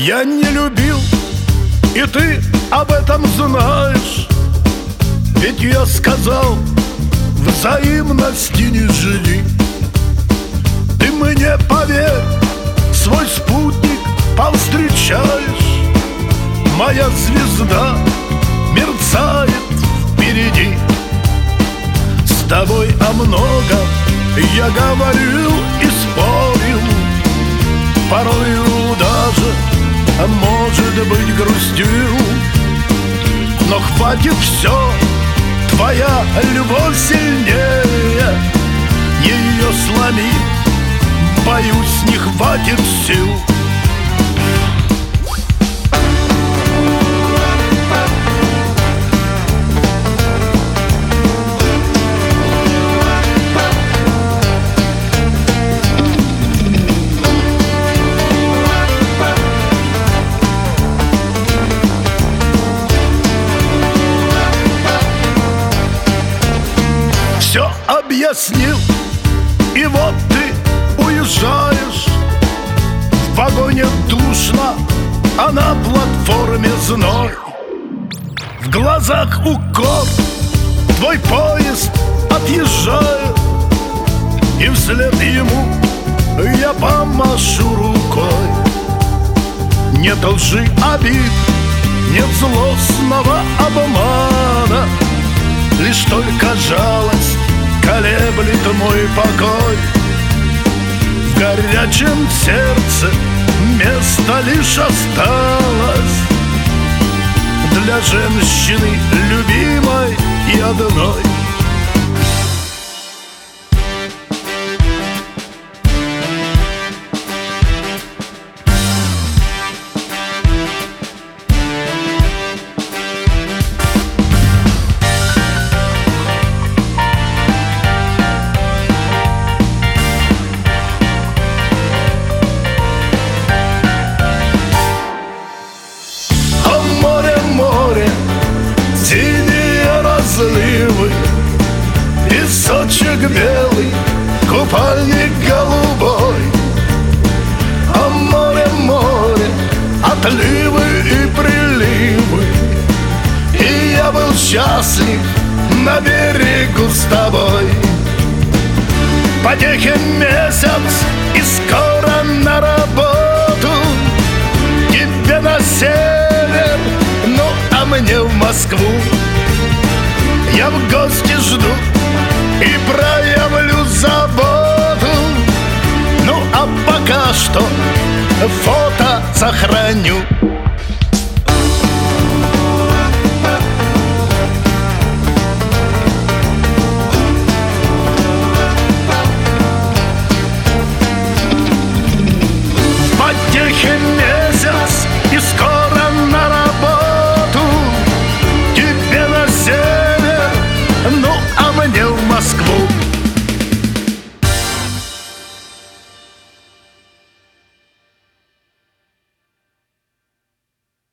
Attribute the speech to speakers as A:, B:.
A: Я не любил, и ты об этом знаешь. Ведь я сказал, взаимности не жди. Ты мне поверь, свой спутник повстречаешь. Моя звезда мерцает впереди. С тобой о многом я говорил и спорил, порою даже, может быть, грустил. Но хватит все, твоя любовь сильнее. Ее сломить, боюсь, не хватит сил. Все объяснил, и вот ты уезжаешь. В вагоне душно, а на платформе зной. В глазах укор, твой поезд отъезжает, и вслед ему я помашу рукой. Нет лжи, обид, нет злостного обмана, лишь только жалость колеблет мой покой. В горячем сердце место лишь осталось для женщины любимой и одной. Синие разливы, песочек белый, купальник голубой. А море, море, отливы и приливы, и я был счастлив на берегу с тобой. Потехи месяц, и скоро на работу. Тебе на север, ну а мне в Москву. Я в гости жду и проявлю заботу. Ну а пока что фото сохраню.